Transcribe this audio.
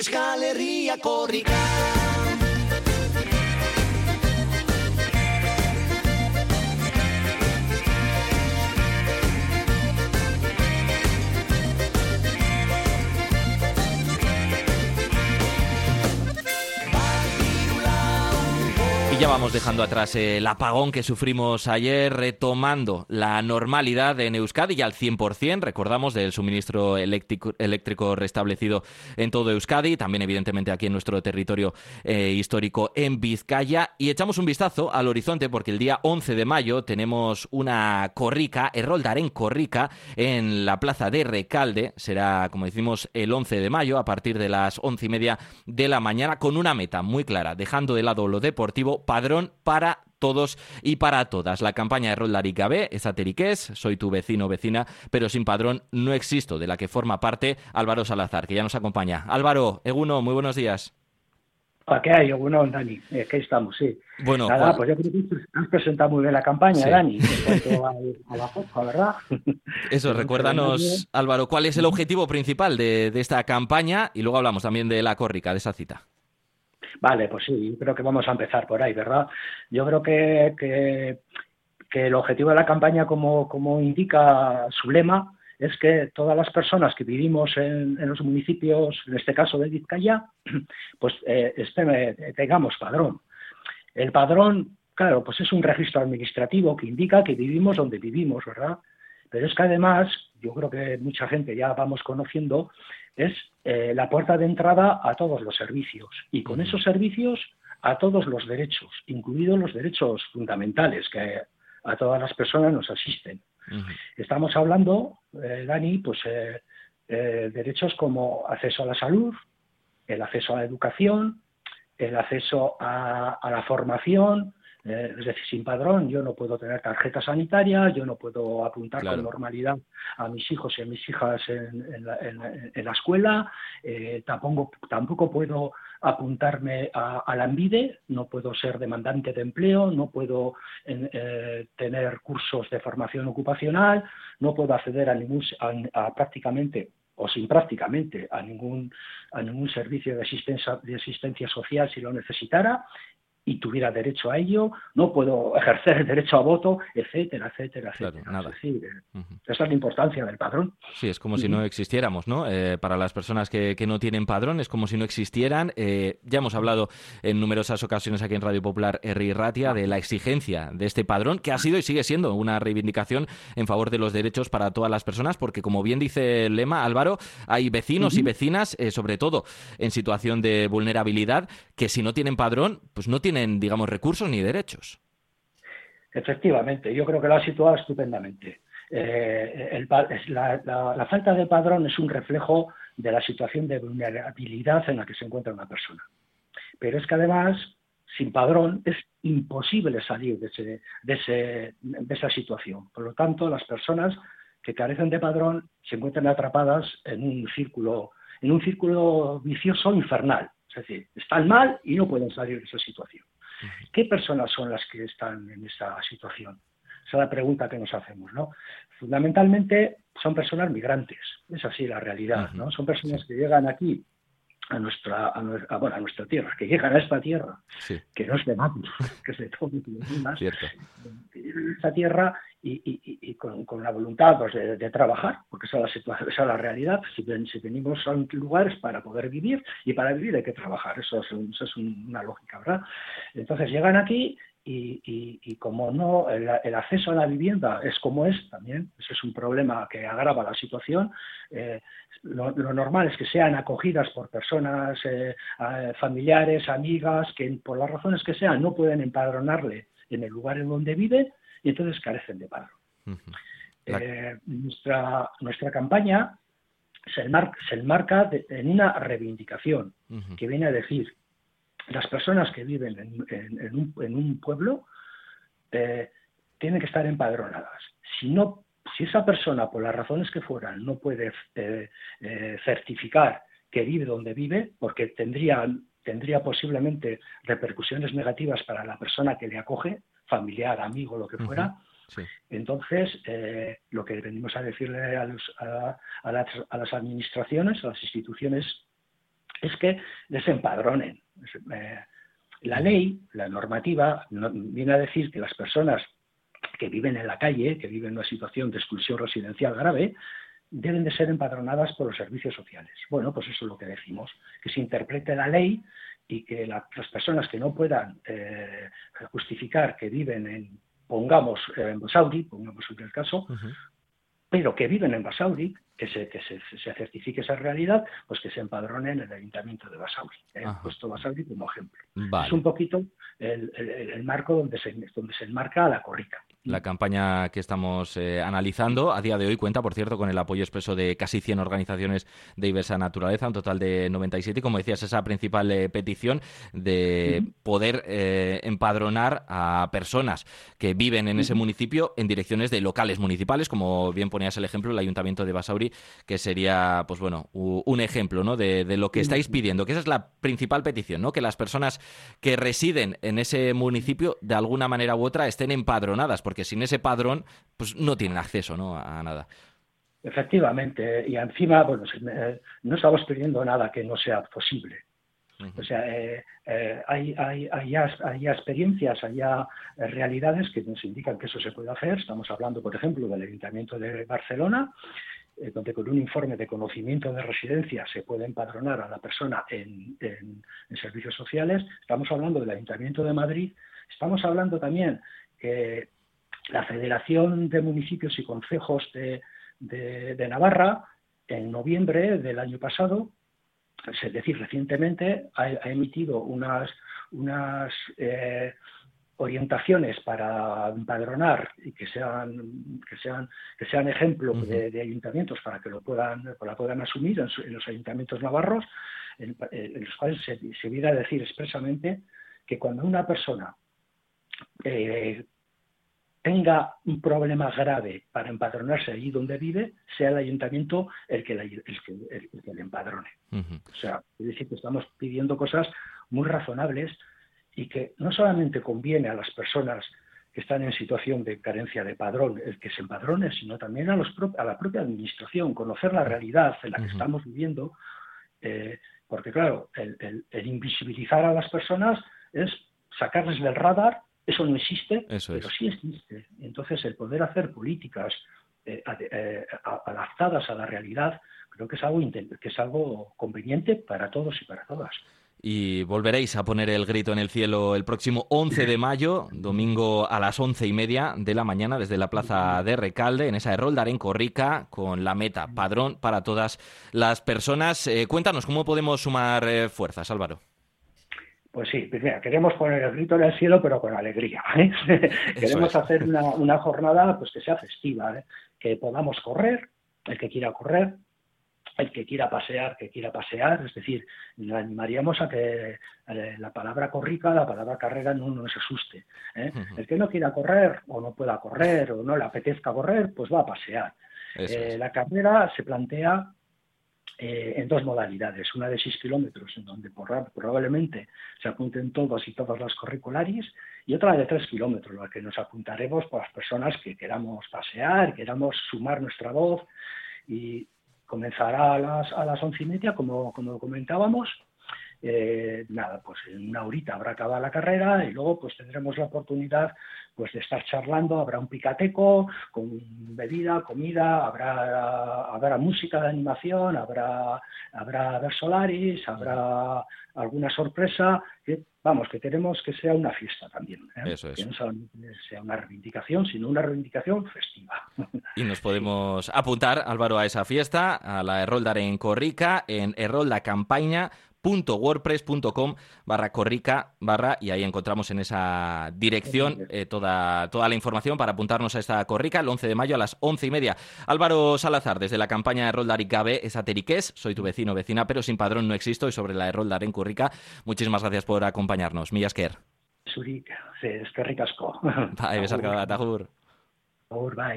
Euskal Herria korrika. Ya vamos dejando atrás el apagón que sufrimos ayer, retomando la normalidad en Euskadi y al 100%, recordamos, del suministro eléctrico restablecido en todo Euskadi, también evidentemente aquí en nuestro territorio histórico en Vizcaya. Y echamos un vistazo al horizonte porque el día 11 de mayo tenemos una corrica, Erroldaren Korrika, en la plaza de Recalde. Será, como decimos, el 11 de mayo a partir de las 11:30 de la mañana, con una meta muy clara, dejando de lado lo deportivo, padrón para todos y para todas. La campaña de Erroldarik Gabe, esaterik ez, soy tu vecino o vecina, pero sin padrón no existo, de la que forma parte Álvaro Salazar, que ya nos acompaña. Álvaro, Eguno, muy buenos días. ¿Qué hay, Eguno, Dani? Aquí estamos, sí. Bueno, nada, pues yo creo que has presentado muy bien la campaña, sí. Dani, en cuanto a la foto, ¿verdad? Eso, recuérdanos, Álvaro, ¿cuál es el objetivo principal de esta campaña? Y luego hablamos también de la córrica, de esa cita. Vale, pues sí, creo que vamos a empezar por ahí, ¿verdad? Yo creo que el objetivo de la campaña, como indica su lema, es que todas las personas que vivimos en los municipios, en este caso de Vizcaya, pues tengamos padrón. El padrón, claro, pues es un registro administrativo que indica que vivimos donde vivimos, ¿verdad? Pero es que además, yo creo que mucha gente ya vamos conociendo, es la puerta de entrada a todos los servicios y con esos servicios a todos los derechos, incluidos los derechos fundamentales que a todas las personas nos asisten. Estamos hablando, Dani, pues derechos como acceso a la salud, el acceso a la educación, el acceso a la formación. Es decir, sin padrón yo no puedo tener tarjeta sanitaria, yo no puedo apuntar con normalidad a mis hijos y a mis hijas en la escuela, tampoco puedo apuntarme a la ANVIDE, no puedo ser demandante de empleo, no puedo tener cursos de formación ocupacional, no puedo acceder a prácticamente o sin prácticamente a ningún servicio de asistencia social si lo necesitara y tuviera derecho a ello, no puedo ejercer el derecho a voto, etcétera, etcétera, claro, etcétera. Nada. Es decir, esa es la importancia del padrón. Sí, es como si no existiéramos, ¿no? Para las personas que no tienen padrón, es como si no existieran. Ya hemos hablado en numerosas ocasiones aquí en Radio Popular, Herri Ratia, de la exigencia de este padrón, que ha sido y sigue siendo una reivindicación en favor de los derechos para todas las personas, porque como bien dice el lema, Álvaro, hay vecinos y vecinas, sobre todo en situación de vulnerabilidad, que si no tienen padrón, pues no tienen, digamos, recursos ni derechos. Efectivamente, yo creo que lo ha situado estupendamente. La falta de padrón es un reflejo de la situación de vulnerabilidad en la que se encuentra una persona. Pero es que además, sin padrón, es imposible salir de esa situación. Por lo tanto, las personas que carecen de padrón se encuentran atrapadas en un círculo vicioso infernal. Es decir, están mal y no pueden salir de esa situación. ¿Qué personas son las que están en esa situación? Esa es la pregunta que nos hacemos, ¿no? Fundamentalmente son personas migrantes, es así la realidad, ¿no? Son personas que llegan aquí a nuestra tierra, que llegan a esta tierra, que no es de nadie, que es de todos los demás, esta tierra y con la voluntad pues, de trabajar, porque esa es la realidad. Si venimos a lugares para poder vivir, y para vivir hay que trabajar, eso es una lógica, ¿verdad? Entonces llegan aquí y como no el acceso a la vivienda es como es también, ese es un problema que agrava la situación. Lo normal es que sean acogidas por personas familiares, amigas, que por las razones que sean no pueden empadronarle en el lugar en donde vive y entonces carecen de padrón. Nuestra campaña se enmarca en una reivindicación que viene a decir: las personas que viven en un pueblo tienen que estar empadronadas. Si esa persona, por las razones que fueran, no puede certificar que vive donde vive, porque tendría posiblemente repercusiones negativas para la persona que le acoge, familiar, amigo, lo que fuera, entonces lo que venimos a decirle a las administraciones, a las instituciones es que les empadronen. La ley, la normativa, viene a decir que las personas que viven en la calle, que viven en una situación de exclusión residencial grave, deben de ser empadronadas por los servicios sociales. Bueno, pues eso es lo que decimos, que se interprete la ley y que las personas que no puedan justificar que viven pongamos en Basauri, pongamos en el caso, pero que viven en Basauri, que se certifique esa realidad, pues que se empadronen en el Ayuntamiento de Basauri. He puesto Basauri como ejemplo. Vale. Es un poquito el marco donde se enmarca la Corrica. La campaña que estamos analizando a día de hoy cuenta, por cierto, con el apoyo expreso de casi 100 organizaciones de diversa naturaleza, un total de 97. Y como decías, esa principal petición de poder empadronar a personas que viven en ese municipio en direcciones de locales municipales, como bien ponías el ejemplo, el Ayuntamiento de Basauri, que sería, pues bueno, un ejemplo, ¿no?, de lo que estáis pidiendo, que esa es la principal petición, ¿no?, que las personas que residen en ese municipio, de alguna manera u otra, estén empadronadas, porque sin ese padrón pues no tienen acceso, ¿no?, a nada. Efectivamente, y encima, bueno, no estamos pidiendo nada que no sea posible. O sea, hay ya experiencias, hay ya realidades que nos indican que eso se puede hacer. Estamos hablando, por ejemplo, del Ayuntamiento de Barcelona, donde con un informe de conocimiento de residencia se puede empadronar a la persona en servicios sociales. Estamos hablando del Ayuntamiento de Madrid. Estamos hablando también que la Federación de Municipios y Concejos de Navarra, en noviembre del año pasado, es decir, recientemente, ha emitido unas orientaciones para empadronar y que sean ejemplos de ayuntamientos para que la puedan asumir en los ayuntamientos navarros, en los cuales se viene a decir expresamente que cuando una persona tenga un problema grave para empadronarse allí donde vive, sea el ayuntamiento el que le empadrone. O sea, es decir, que estamos pidiendo cosas muy razonables y que no solamente conviene a las personas que están en situación de carencia de padrón el que se empadrone, sino también a la propia administración, conocer la realidad en la que estamos viviendo, porque claro, el invisibilizar a las personas es sacarles del radar. Eso no existe, pero sí existe. Entonces, el poder hacer políticas adaptadas a la realidad, creo que es algo conveniente para todos y para todas. Y volveréis a poner el grito en el cielo el próximo 11 de mayo, domingo a las 11:30 de la mañana, desde la plaza de Recalde, en esa Errolda en Corrica, con la meta padrón para todas las personas. Cuéntanos, ¿cómo podemos sumar fuerzas, Álvaro? Pues sí, pues mira, queremos poner el grito en el cielo, pero con alegría, ¿eh? Queremos hacer una jornada pues que sea festiva, ¿eh? Que podamos correr, el que quiera correr, el que quiera pasear, es decir, le animaríamos a que la palabra corrica, la palabra carrera no nos asuste, ¿eh? El que no quiera correr, o no pueda correr, o no le apetezca correr, pues va a pasear. La carrera se plantea en dos modalidades, una de 6 kilómetros, en donde probablemente se apunten todos y todas las curriculares, y otra de 3 kilómetros, la que nos apuntaremos por las personas que queramos pasear, queramos sumar nuestra voz, y comenzará a las 11:30, como comentábamos. Pues en una horita habrá acabado la carrera y luego pues tendremos la oportunidad pues de estar charlando. Habrá un picateco con bebida, comida, habrá música de animación, habrá versolaris, habrá alguna sorpresa, que queremos que sea una fiesta también, ¿eh? Eso es. Que no solamente sea una reivindicación, sino una reivindicación festiva. Y nos podemos apuntar, Álvaro, a esa fiesta, a la Errolda en Corrica, en erroldacampaña.wordpress.com/corrica/ y ahí encontramos en esa dirección toda la información para apuntarnos a esta corrica el 11 de mayo a las 11:30. Álvaro Salazar, desde la campaña Erroldarik Gabe Esateriquez, soy tu vecino, vecina, pero sin padrón no existo, y sobre la Errolda en Corrica, muchísimas gracias por acompañarnos. Mila esker. Zurik, eskerrik asko. Bai, besarkada bat, agur. Agur, bai.